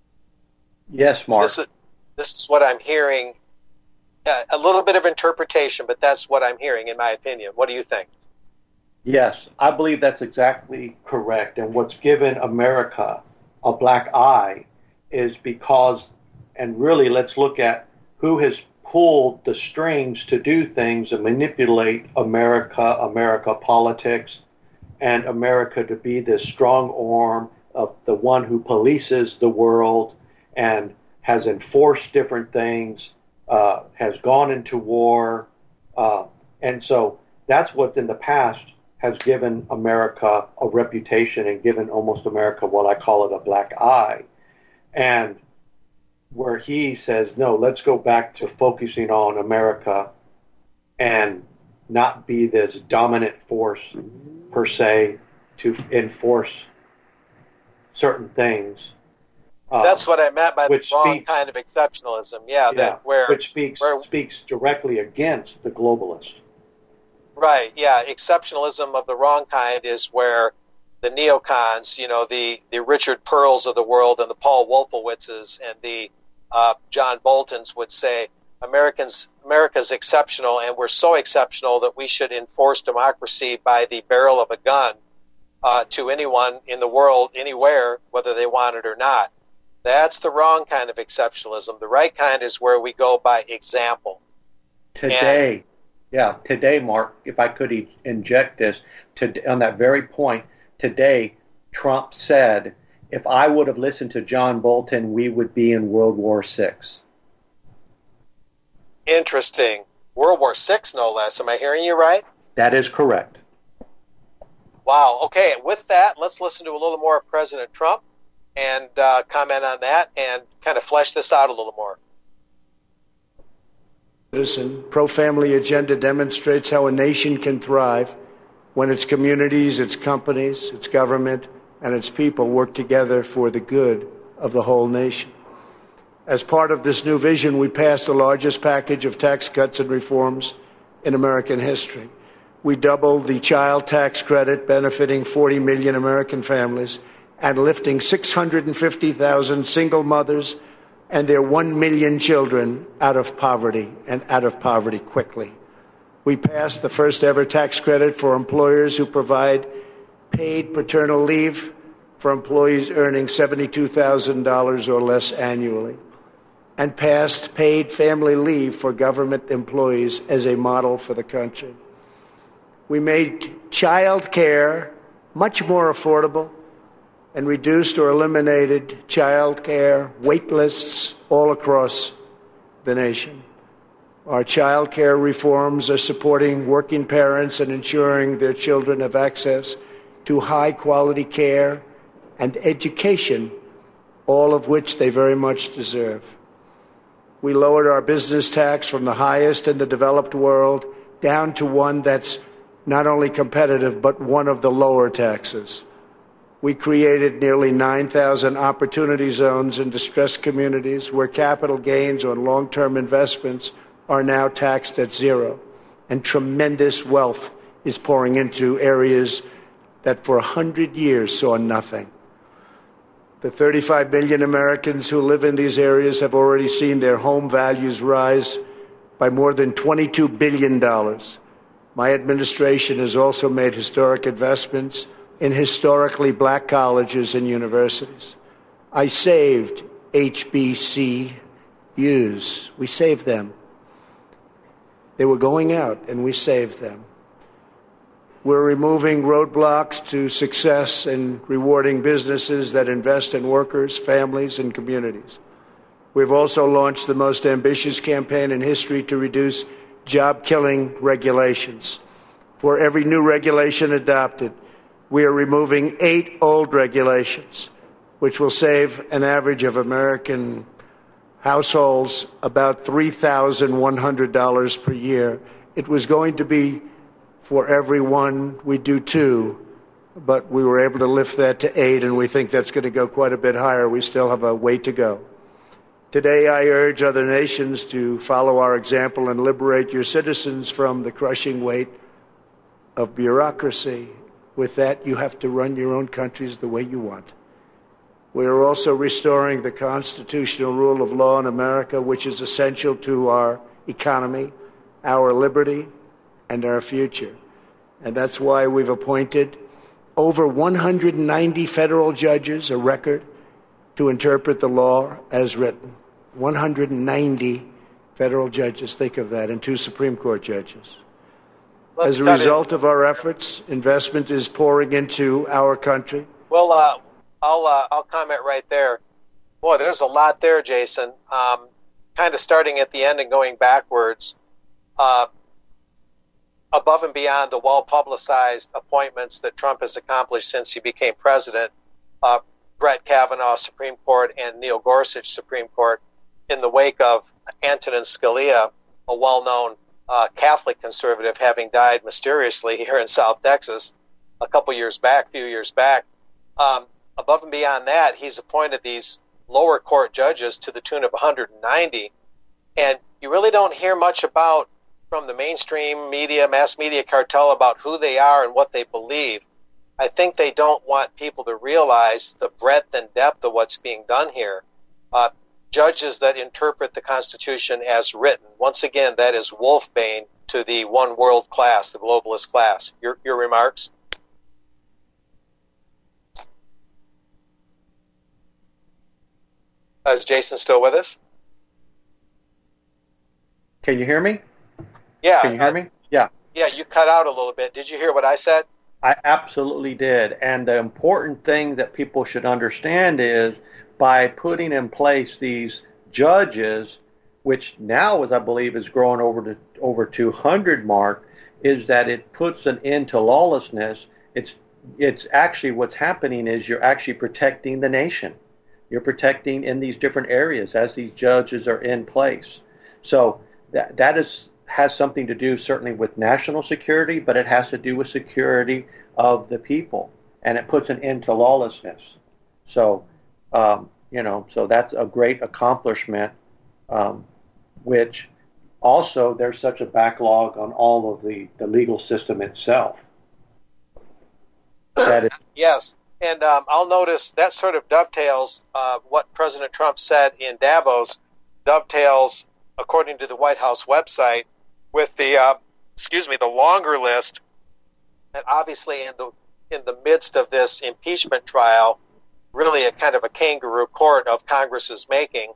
Yes, Mark. This is, this is what I'm hearing. Uh, a little bit of interpretation, but that's what I'm hearing, in my opinion. What do you think? Yes, I believe that's exactly correct. And what's given America a black eye is because, and really let's look at who has pulled the strings to do things and manipulate America, America politics, and America to be this strong arm of the one who polices the world and has enforced different things, uh, has gone into war. Uh, and so that's what in the past has given America a reputation and given almost America what I call it a black eye. And where he says, no, let's go back to focusing on America and not be this dominant force per se to enforce certain things. Uh, That's what I meant by the wrong speaks, kind of exceptionalism. Yeah, yeah that where which speaks where, speaks directly against the globalist. Right. Yeah, exceptionalism of the wrong kind is where the neocons, you know, the, the Richard Pearls of the world and the Paul Wolfowitzes and the uh, John Boltons would say Americans America's exceptional, and we're so exceptional that we should enforce democracy by the barrel of a gun uh, to anyone in the world, anywhere, whether they want it or not. That's the wrong kind of exceptionalism. The right kind is where we go by example. Today, and, yeah, today, Mark, if I could e- inject this, to, on that very point, today, Trump said, if I would have listened to John Bolton, we would be in World War Six. Interesting. World War Six, no less. Am I hearing you right? That is correct. Wow. Okay. With that, let's listen to a little more of President Trump and uh, comment on that and kind of flesh this out a little more. Citizen pro-family agenda demonstrates how a nation can thrive when its communities, its companies, its government, and its people work together for the good of the whole nation. As part of this new vision, we passed the largest package of tax cuts and reforms in American history. We doubled the child tax credit, benefiting forty million American families, and lifting six hundred fifty thousand single mothers and their one million children out of poverty, and out of poverty quickly. We passed the first ever tax credit for employers who provide paid paternal leave for employees earning seventy-two thousand dollars or less annually, and passed paid family leave for government employees as a model for the country. We made child care much more affordable and reduced or eliminated child care wait lists all across the nation. Our child care reforms are supporting working parents and ensuring their children have access to high-quality care and education, all of which they very much deserve. We lowered our business tax from the highest in the developed world down to one that's not only competitive, but one of the lower taxes. We created nearly nine thousand opportunity zones in distressed communities where capital gains on long-term investments are now taxed at zero, and tremendous wealth is pouring into areas that for a hundred years saw nothing. The thirty-five million Americans who live in these areas have already seen their home values rise by more than twenty-two billion dollars. My administration has also made historic investments in historically black colleges and universities. I saved H B C Us. We saved them. They were going out, and we saved them. We're removing roadblocks to success and rewarding businesses that invest in workers, families, and communities. We've also launched the most ambitious campaign in history to reduce job-killing regulations. For every new regulation adopted, we are removing eight old regulations, which will save an average of American households about three thousand one hundred dollars per year. It was going to be for everyone, we do two, but we were able to lift that to eight, and we think that's going to go quite a bit higher. We still have a way to go. Today, I urge other nations to follow our example and liberate your citizens from the crushing weight of bureaucracy. With that, you have to run your own countries the way you want. We are also restoring the constitutional rule of law in America, which is essential to our economy, our liberty, and our future. And that's why we've appointed over one hundred ninety federal judges, a record, to interpret the law as written. one hundred ninety federal judges, think of that, and two Supreme Court judges. Let's As a result it. of our efforts, investment is pouring into our country. Well, uh, I'll uh, I'll comment right there. Boy, there's a lot there, Jason. Um, kind of starting at the end and going backwards. Uh, above and beyond the well-publicized appointments that Trump has accomplished since he became president, uh, Brett Kavanaugh, Supreme Court, and Neil Gorsuch, Supreme Court, in the wake of Antonin Scalia, a well-known uh, Catholic conservative, having died mysteriously here in South Texas a couple years back, few years back. Um, above and beyond that, he's appointed these lower court judges to the tune of one hundred ninety, and you really don't hear much about from the mainstream media, mass media cartel about who they are and what they believe. I think they don't want people to realize the breadth and depth of what's being done here. Uh, judges that interpret the Constitution as written. Once again, that is wolfbane to the one world class, the globalist class. Your, your remarks? Is Jason still with us? Can you hear me? Yeah. Can you hear uh, me? Yeah. Yeah, you cut out a little bit. Did you hear what I said? I absolutely did. And the important thing that people should understand is by putting in place these judges, which now, as I believe, is growing over to over two hundred mark, is that it puts an end to lawlessness. It's it's actually what's happening is you're actually protecting the nation. You're protecting in these different areas as these judges are in place. So that that is has something to do certainly with national security, but it has to do with security of the people, and it puts an end to lawlessness. So, um, you know, so that's a great accomplishment, um, which also there's such a backlog on all of the, the legal system itself. That it, yes, and um, I'll notice that sort of dovetails uh, what President Trump said in Davos, dovetails, according to the White House website, with the, uh, excuse me, the longer list, and obviously in the in the midst of this impeachment trial, really a kind of a kangaroo court of Congress is making.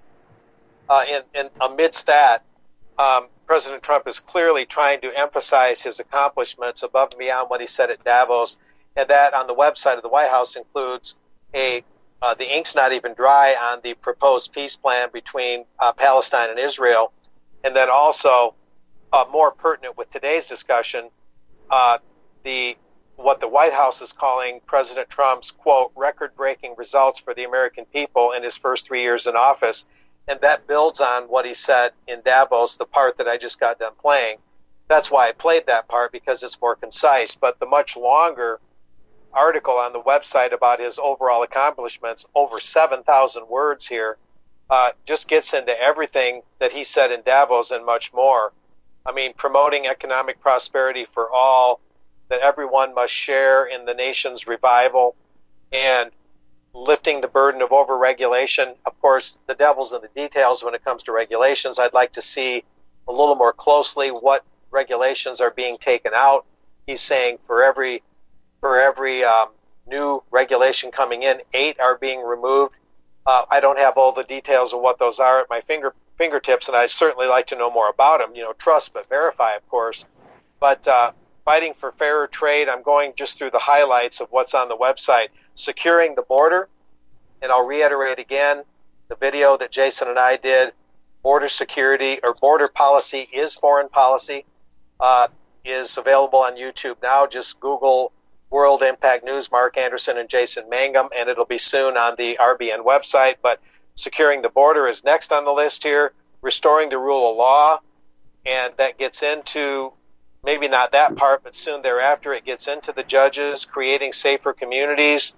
Uh, in, in amidst that, um, President Trump is clearly trying to emphasize his accomplishments above and beyond what he said at Davos, and that on the website of the White House includes a uh, the ink's not even dry on the proposed peace plan between uh, Palestine and Israel, and then also uh, more pertinent with today's discussion, uh, the what the White House is calling President Trump's, quote, record-breaking results for the American people in his first three years in office. And that builds on what he said in Davos, the part that I just got done playing. That's why I played that part, because it's more concise. But the much longer article on the website about his overall accomplishments, over seven thousand words here, uh, just gets into everything that he said in Davos and much more. I mean, promoting economic prosperity for all, that everyone must share in the nation's revival, and lifting the burden of overregulation. Of course, the devil's in the details when it comes to regulations. I'd like to see a little more closely what regulations are being taken out. He's saying for every for every um, new regulation coming in, eight are being removed. Uh, I don't have all the details of what those are at my finger fingertips, and I'd certainly like to know more about them. You know, trust but verify, of course. But uh, fighting for fairer trade, I'm going just through the highlights of what's on the website. Securing the border, and I'll reiterate again, the video that Jason and I did, border security or border policy is foreign policy, uh, is available on YouTube now. Just Google World Impact News, Mark Anderson and Jason Mangum, and it'll be soon on the R B N website. But securing the border is next on the list here. Restoring the rule of law, and that gets into maybe not that part, but soon thereafter it gets into the judges, creating safer communities,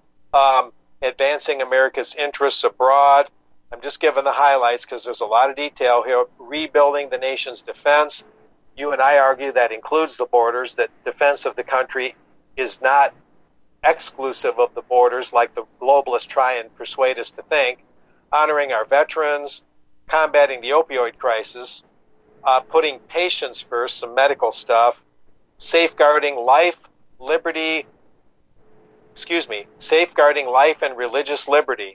um, advancing America's interests abroad. I'm just giving the highlights because there's a lot of detail here. Rebuilding the nation's defense. You and I argue that includes the borders, that defense of the country is not exclusive of the borders like the globalists try and persuade us to think. Honoring our veterans, combating the opioid crisis, Uh, putting patients first, some medical stuff, safeguarding life, liberty, excuse me, safeguarding life and religious liberty.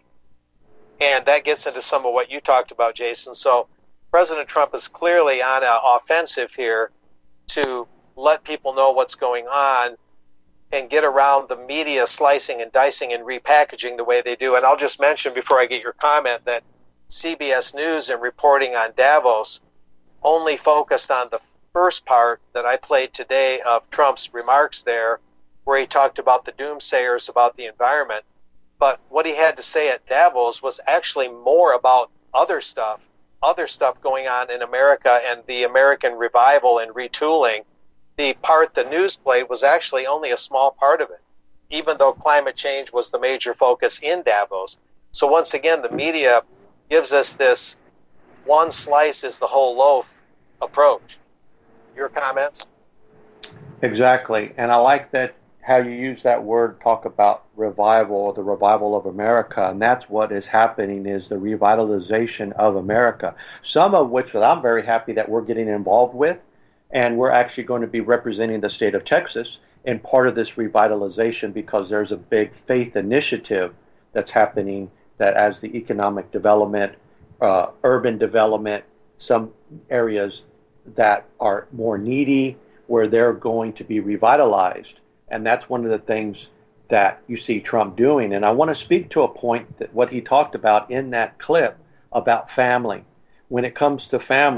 And that gets into some of what you talked about, Jason. So President Trump is clearly on an offensive here to let people know what's going on and get around the media slicing and dicing and repackaging the way they do. And I'll just mention before I get your comment that C B S News in reporting on Davos only focused on the first part that I played today of Trump's remarks there, where he talked about the doomsayers about the environment. But what he had to say at Davos was actually more about other stuff, other stuff going on in America and the American revival and retooling. The part the news played was actually only a small part of it, even though climate change was the major focus in Davos. So once again, the media gives us this one slice is the whole loaf approach. Your comments? Exactly. And I like that how you use that word, talk about revival, the revival of America. And that's what is happening, is the revitalization of America, some of which that I'm very happy that we're getting involved with. And we're actually going to be representing the state of Texas in part of this revitalization, because there's a big faith initiative that's happening that as the economic development, uh, urban development, some areas that are more needy, where they're going to be revitalized. And that's one of the things that you see Trump doing. And I want to speak to a point that what he talked about in that clip about family. When it comes to family,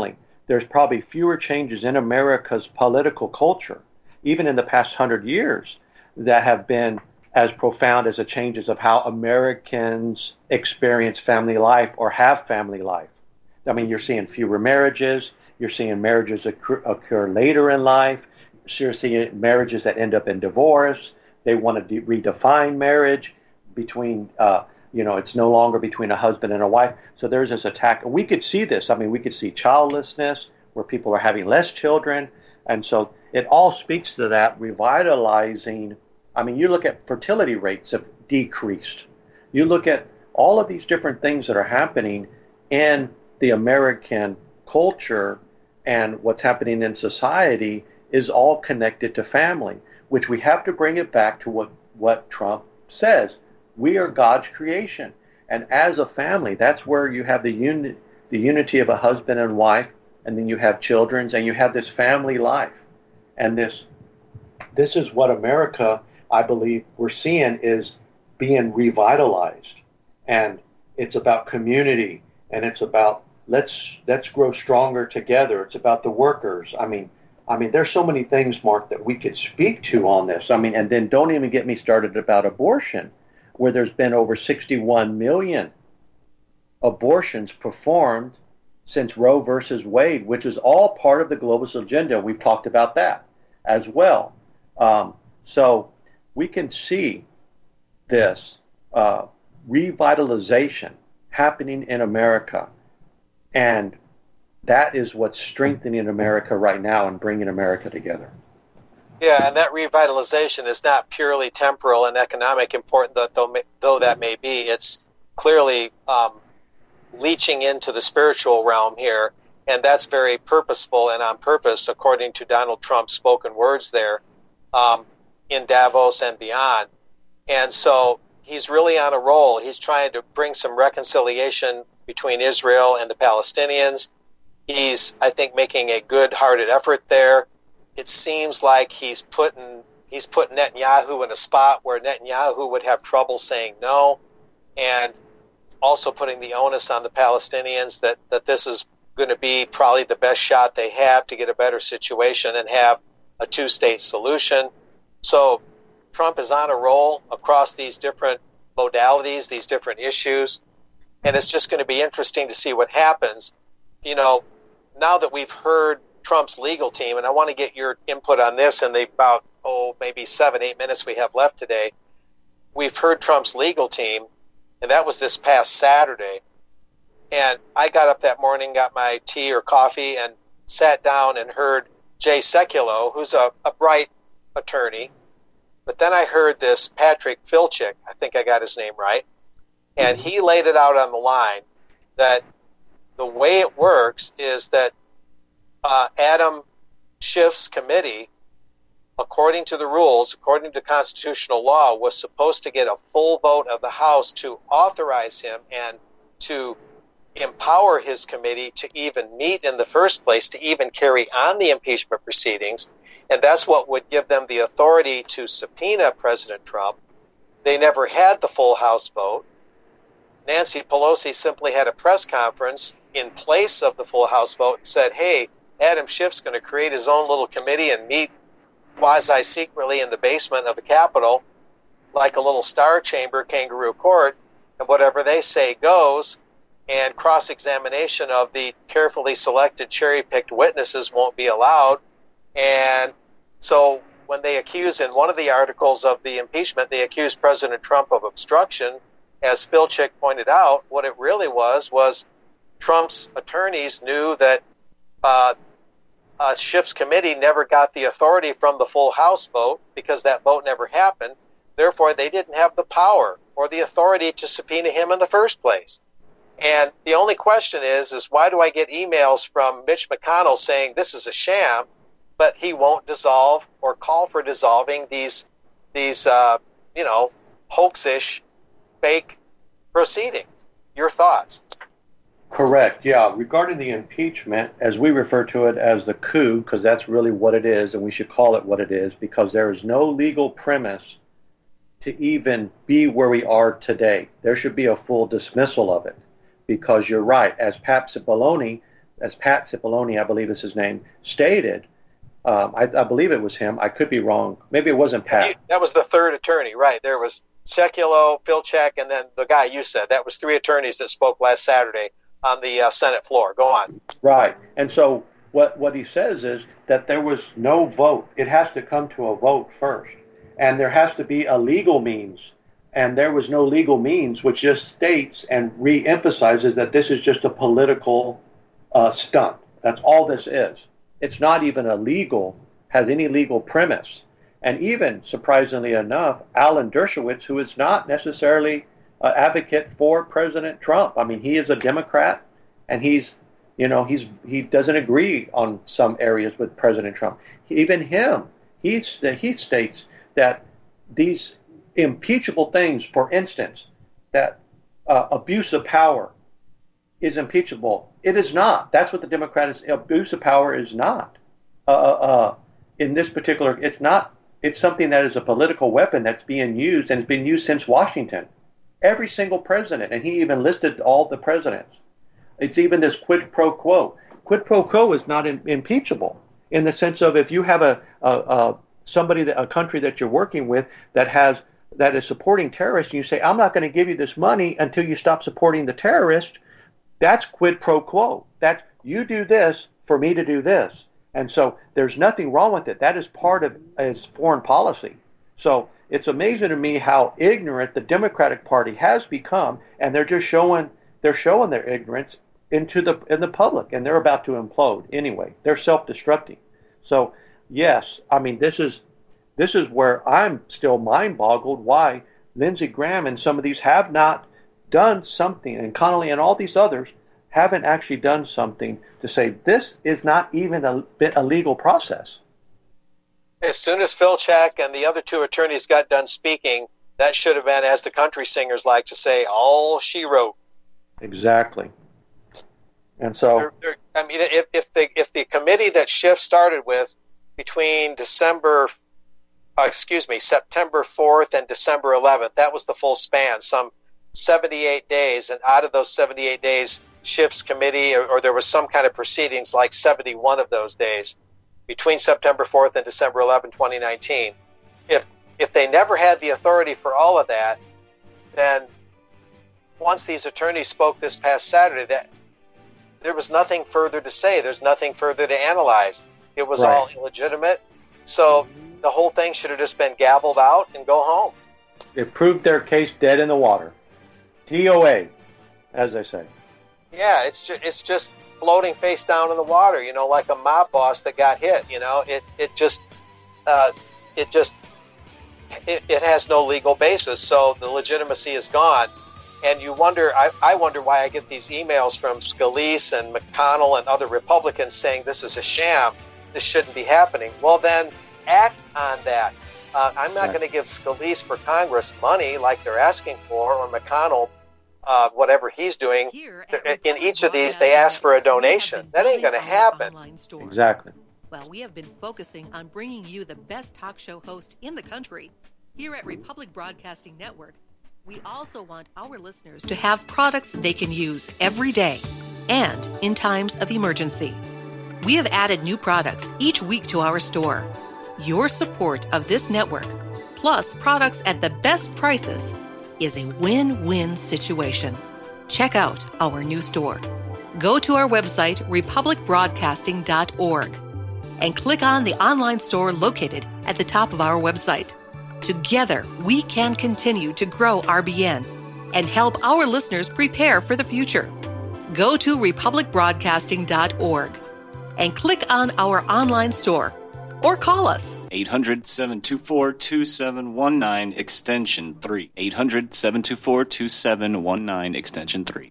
there's probably fewer changes in America's political culture, even in the past hundred years, that have been as profound as the changes of how Americans experience family life or have family life. I mean, you're seeing fewer marriages. You're seeing marriages occur, occur later in life. You're seeing marriages that end up in divorce. They want to de- redefine marriage between, uh, you know, it's no longer between a husband and a wife. So there's this attack. We could see this. I mean, we could see childlessness, where people are having less children. And so it all speaks to that revitalizing. I mean, you look at fertility rates have decreased. You look at all of these different things that are happening in the American culture, and what's happening in society is all connected to family, which we have to bring it back to what, what Trump says. We are God's creation. And as a family, that's where you have the, uni- the unity of a husband and wife, and then you have children, and you have this family life. And this, this is what America, I believe, we're seeing is being revitalized. And it's about community, and it's about let's let's grow stronger together. It's about the workers. I mean, I mean, there's so many things, Mark, that we could speak to on this. I mean, and then don't even get me started about abortion, where there's been over sixty-one million abortions performed since Roe versus Wade, which is all part of the globalist agenda. We've talked about that as well. Um, so we can see this uh, revitalization happening in America. And that is what's strengthening America right now and bringing America together. Yeah, and that revitalization is not purely temporal and economic, important though, though that may be. It's clearly um, leaching into the spiritual realm here, and that's very purposeful and on purpose, according to Donald Trump's spoken words there um, in Davos and beyond. And so he's really on a roll. He's trying to bring some reconciliation between Israel and the Palestinians. He's, I think, making a good-hearted effort there. It seems like he's putting he's put Netanyahu in a spot where Netanyahu would have trouble saying no, and also putting the onus on the Palestinians that, that this is going to be probably the best shot they have to get a better situation and have a two-state solution. So Trump is on a roll across these different modalities, these different issues. And it's just going to be interesting to see what happens. You know, now that we've heard Trump's legal team, and I want to get your input on this in the about, oh, maybe seven, eight minutes we have left today. We've heard Trump's legal team, and that was this past Saturday. And I got up that morning, got my tea or coffee, and sat down and heard Jay Sekulow, who's a, a bright attorney. But then I heard this Patrick Filchik, I think I got his name right, and he laid it out on the line that the way it works is that uh, Adam Schiff's committee, according to the rules, according to constitutional law, was supposed to get a full vote of the House to authorize him and to empower his committee to even meet in the first place, to even carry on the impeachment proceedings. And that's what would give them the authority to subpoena President Trump. They never had the full House vote. Nancy Pelosi simply had a press conference in place of the full House vote and said, hey, Adam Schiff's going to create his own little committee and meet quasi-secretly in the basement of the Capitol like a little star chamber, kangaroo court, and whatever they say goes, and cross-examination of the carefully selected, cherry-picked witnesses won't be allowed. And so when they accuse in one of the articles of the impeachment, they accused President Trump of obstruction. As Filchik pointed out, what it really was was Trump's attorneys knew that uh, uh, Schiff's committee never got the authority from the full House vote because that vote never happened. Therefore, they didn't have the power or the authority to subpoena him in the first place. And the only question is, is why do I get emails from Mitch McConnell saying this is a sham, but he won't dissolve or call for dissolving these, these uh, you know, hoaxish, fake proceedings? Your thoughts? Correct. Yeah. Regarding the impeachment, as we refer to it as the coup, because that's really what it is, and we should call it what it is, because there is no legal premise to even be where we are today. There should be a full dismissal of it, because you're right. As Pat Cipollone, as Pat Cipollone, I believe is his name, stated, um, I, I believe it was him. I could be wrong. Maybe it wasn't Pat. That was the third attorney, right? There was Sekulow, Filczak, and then the guy you said. That was three attorneys that spoke last Saturday on the uh, Senate floor. Go on. Right. And so what, what he says is that there was no vote. It has to come to a vote first. And there has to be a legal means. And there was no legal means, which just states and re-emphasizes that this is just a political uh, stunt. That's all this is. It's not even a legal, has any legal premise. And even, surprisingly enough, Alan Dershowitz, who is not necessarily an advocate for President Trump. I mean, he is a Democrat, and he's, you know, he's he doesn't agree on some areas with President Trump. Even him, he's, he states that these impeachable things, for instance, that uh, abuse of power is impeachable. It is not. That's what the Democrats, abuse of power is not. Uh, uh, in this particular, it's not. It's something that is a political weapon that's being used, and it's been used since Washington. Every single president, and he even listed all the presidents. It's even this quid pro quo. Quid pro quo is not in, impeachable in the sense of if you have a, a, a somebody, that, a country that you're working with that has that is supporting terrorists, and you say, I'm not going to give you this money until you stop supporting the terrorist, that's quid pro quo. That you do this for me to do this. And so there's nothing wrong with it. That is part of his foreign policy. So it's amazing to me how ignorant the Democratic Party has become, and they're just showing they're showing their ignorance into the in the public, and they're about to implode anyway. They're self-destructing. So yes, I mean this is this is where I'm still mind-boggled why Lindsey Graham and some of these have not done something, and Connolly and all these others haven't actually done something to say this is not even a, a legal process. As soon as Filczak and the other two attorneys got done speaking, that should have been, as the country singers like to say, all she wrote. Exactly. And so, they're, they're, I mean, if, if the if the committee that Schiff started with between December, uh, excuse me, September fourth and December eleventh, that was the full span, some seventy-eight days, and out of those seventy-eight days, Schiff's committee, or, or there was some kind of proceedings like seventy-one of those days between September fourth and December eleventh, twenty nineteen. If if they never had the authority for all of that, then once these attorneys spoke this past Saturday, that there was nothing further to say. There's nothing further to analyze. It was right. all illegitimate. So the whole thing should have just been gabbled out and go home. It proved their case dead in the water. D O A, as they say. Yeah, it's just, it's just floating face down in the water, you know, like a mob boss that got hit. You know, it it just uh, it just it, it has no legal basis, so the legitimacy is gone. And you wonder, I, I wonder why I get these emails from Scalise and McConnell and other Republicans saying this is a sham, this shouldn't be happening. Well, then act on that. Uh, I'm not right. going to give Scalise for Congress money like they're asking for, or McConnell, uh, whatever he's doing. In each of these, they ask for a donation. That ain't going to happen. Exactly. Well, we have been focusing on bringing you the best talk show host in the country. Here at Republic Broadcasting Network, we also want our listeners to have products they can use every day and in times of emergency. We have added new products each week to our store. Your support of this network, plus products at the best prices, is a win-win situation. Check out our new store. Go to our website, republic broadcasting dot org, and click on the online store located at the top of our website. Together, we can continue to grow R B N and help our listeners prepare for the future. Go to republic broadcasting dot org and click on our online store or call us. eight hundred, seven two four, two seven one nine, extension three. eight hundred, seven two four, two seven one nine, extension three.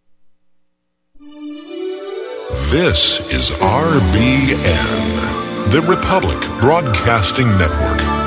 This is R B N, the Republic Broadcasting Network.